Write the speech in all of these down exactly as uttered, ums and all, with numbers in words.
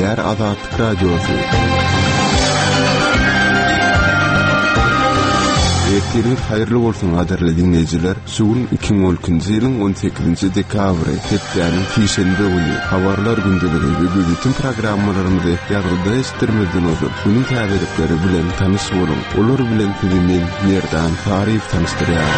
Dilber Azadlyk Radiosu. Ektirip hayırlı olsun adarlı dinleyiciler. Suğun iki bin on ikinci yılın on sekizinci dekabri hepdänin Şişenbe günü habarlar gündülügi ve bütün programmalarımızı yargıda estirmezden olup bunun täzelikleri bilen tanış bolun. Olur bilen filmin yerden tarif tanıştırýar.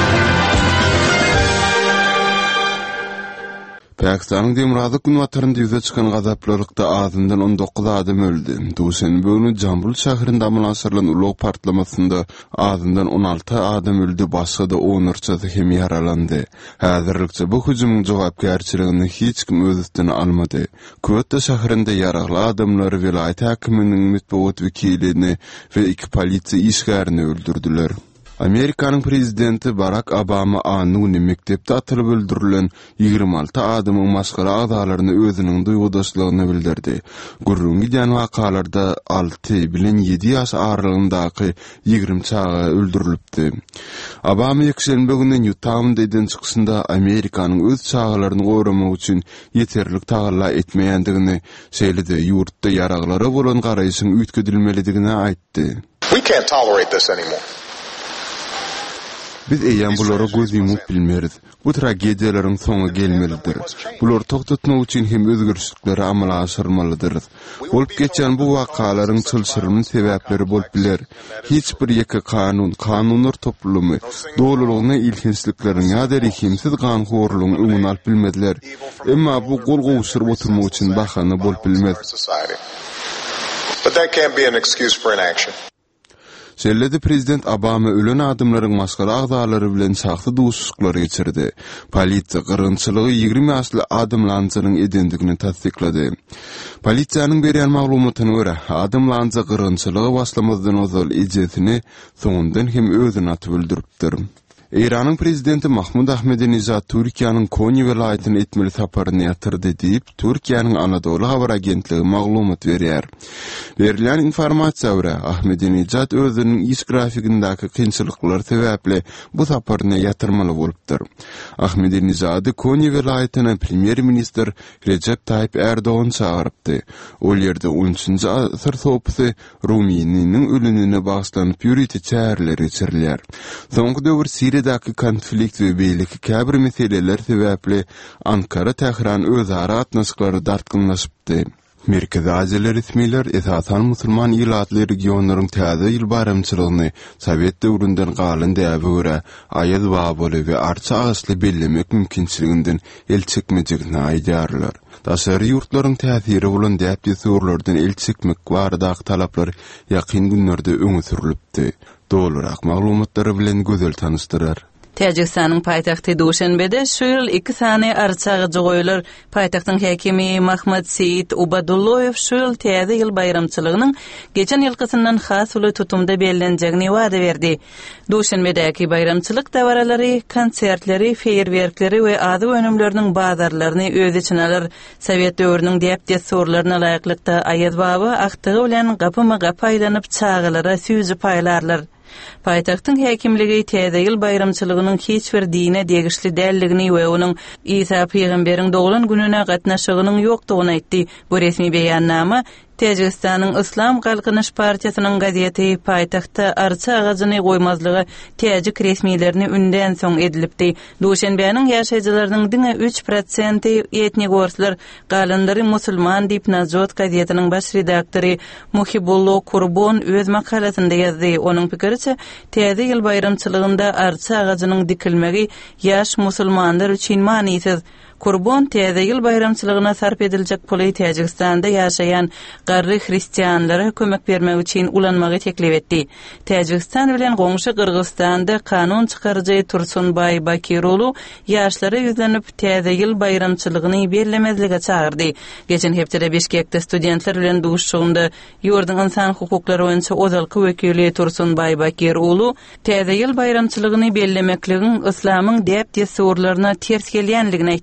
Pakistan'ın Demrazlık gün vatarında yüze çıkan gazaplarlıkta ağzından on dokuz adam öldü. Duşenbe günü Jambul şäherinde amalanyşyrylan ulug partlamasında ağzından on altı adam öldü, başga da on üçü hem yaralandy. Häzirlikçe bu hüjümüň jogapkärçiligini hiç kim öz üstüne almady. Kötte şäherinde ýaragly adamlar vilayet häkiminiň metbuat wekilini we iki polisiýa işgärini öldürdüler. Amerikanyň prezidenti Barack Obama anyny mekdepde atylyp öldürilen ýygrimi alty adamyň maskara agdalaryny özüniň duýgudaşlygyny bildirdi. Gurrun giden wakalarda altı bilen yedi ýaş aralygyndaky ýygrimi çaga öldürilipdi. Obama ýekşembe güni Utah'da eden çykysynda Amerikanyň öz çagalaryny goramak üçin ýeterlik tagalla etmeýändigini söyledi. Ýurtda ýaraglara bolan garaýyşyň üýtgedilmelidigini aýtdy. We can't tolerate this anymore. Biz eýän bulara göz ýumup bilmeriz. Bu tragediýalaryň soňy gelmelidir. Bular toktatmak üçin hem özgürçlikleri amala aşyrmalydyr. Bolup geçen bu wakalaryň çylşyrynyň sebäpleri bolup biler. Hiç bir ýeke kanun, kanunlar toplumy, dowlatyň ilkinçliklerini ýa-da himsiz ganhorlugyň öňüni alyp bilmediler. Emma bu gol gowşuryp oturmak üçin bahana bolup bilmez. But that can't be an excuse for inaction. Selledi prezident Obama ölen adamlaryň maskara agdalary bilen saxta duşuşklary geçirdi. Polisiýa gyrgynçylygy ýygrimi ýaşly adamlanyň edendigini tasdiklady. Polisiýanyň berýän maglumatyna görä, adamlanyň gyrgynçylygy başlamazdan ozal ejesini soňundan hem özüni atyp öldüripdir. İran'ın prezidenti Mahmud Ahmedinejad Türkiýanyň Konya welaýatyna etmeli saparyny ýatyrdy diýip Türkiýanyň Anadolu habar agentligi maglumat berýär. Berilen informasiýa görä Ahmedinejad özüniň iş grafikindaky kynçylyklar sebäpli bu saparyny ýatyrmaly bolupdyr. Ahmedinejad Konya welaýatyna premier minister Recep Tayyip Erdoğan çağırıpdy. Ol ýerde on üçinji asyr sopusy Ruminiň ölümine baglanyp ýürüti çäherleri geçirilýär. Soňky döwür Siriýadaky konflikt we beýleki käbir meseleler sebäpli Ankara Tehran özara atnaşyklary dartgynlaşypdy. Merkezi Aziýa resmiler esasan musulman ýylatly regionlaryň täze ýyl bayramçylygyny Sowet döwründen galan däbe görä aýaz babaly we arça agasly bellemek mümkinçiliginden el çekmejegini aýdarlar. Daşary ýurtlaryň täsiri bolan däpdi sorlardan el çekmek baradaky talaplar ýakyn günlerde öňe sürilipdi. Dolarak maglumatlary bilen gözel tanıştyrar. Täjikistanyň paýtagty Duşenbede şu ýyl iki sany arçagy goýular. Paýtagtyň häkimi Mahmud Seyit Ubadullayew şu ýyl täze ýyl bayramçylygynyň geçen ýylkysyndan has uly tutumda bellenjegini wada berdi. Duşenbedäki bayramçylyk dawaralary, konsertleri, feýerwerkleri we ady önümleriniň bazarlaryny öz içine alar. Sowet döwrüniň däpde sorlaryna laýyklykda aýaz baba aktygy bilen gapyma gap aýlanyp çağalara süýjüp aýlarlar. Paýtagtyň häkimligi täze ýyl bayramçylygynyň hiç bir dine degişli dälligini we onuň İsa peýgamberiň doglan gününe gatnaşygynyň ýokdugyny aýtdy. Bu resmi beýannama Täjikistanyň Islam Galkynyş Partiýasynyň gazeti paýtagtda arça agazyny goýmazlygy täjik resmilerini ünden soň edilipdi. Duşenbäniň ýaşaýjylarynyň diňe üç prosent etnik orslar galanlary musulman diýip Nazot gazetining baş redaktory Muhibullo Kurbon öz makalasynda ýazdy. Onuň pikiriçe, täze ýyl bayramçylygynda arça agazynyň dikilmegi ýaş musulmanlar üçin manysyz. Kurbon täze ýyl bayramçylygyna sarp ediljek puly Täjikistanda ýaşaýan garry hristiýanlara kömek bermek üçin ulanmagy teklip etdi. Täjikistan bilen goňşy Kyrgyzstanda kanun çykarjy Tursunbay Bakiroğlu ýaşlara ýüzlenip täze ýyl bayramçylygyny bellemezlige çağırdy. Geçen hepde Bişkekde studentler bilen duşşugynda ýurdun insan hukuklary boýunça ozalky wekili Tursunbay Bakiroğlu täze ýyl bayramçylygyny bellemekligiň islamyň däp desurlaryna ters gelýänligini aýtdy.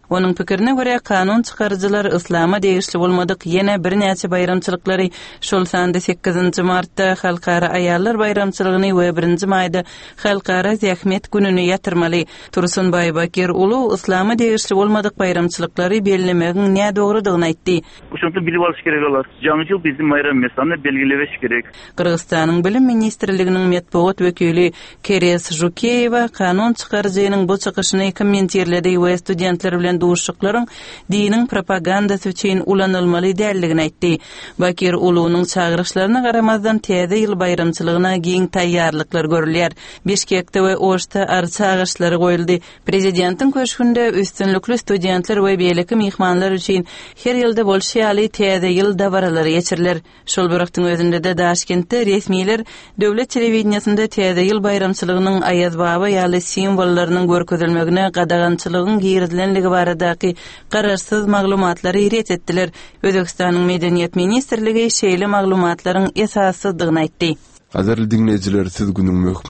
Onun pikirine göre kanun çıkarıcılar Islama degişli bolmadyk yine bir näçe bayramçylyklary şol sanda sekizinji martda halkara ayallar bayramçylygyny we birinji maýda halkara zähmet gününi ýatyrmaly. Tursun Baybakir ulu Islama degişli bolmadyk bayramçylyklary bellemegiň näme dogrudygyny aýtdy. Uşunty bilip alyş gerek olar. Jaňy ýyl bizim bayram mesany belgilebiş gerek. Kırgızstanyň bilim ministrliginiň medpuat wekili Keres Jukeýewa kanun çıkarjynyň bu çykyşyny kim mentirledi we studentler bilen duşuklaryň diniň propagandasy üçin ulanylmaly däldigini aýtdy. Bakir ulunyň çagyryşlaryna garamazdan täze ýyl bayramçylygyna giň taýýarlyklar görülýär. Bişkekde we Oşda arça agyşlary goýuldy. Prezidentiň köşkünde üstünlükli studentler we beýleki mihmanlar üçin her ýylda bolşýaly täze ýyl dabaralary geçirilir. Şol bıraktyň özünde de Daşkentde resmiler döwlet telewizionyasynda täze ýyl bayramçylygynyň aýazbaba ýaly simwollarynyň görkezilmegine gadagançylygyň girdilenligi baradaky gararsyz maglumatlary ýeret etdiler. Özbekistanyň Medeniýet ministrligi şeýle maglumatlaryň esassyzdygyny aýtdy. Azarly dinleyijiler, siz günüň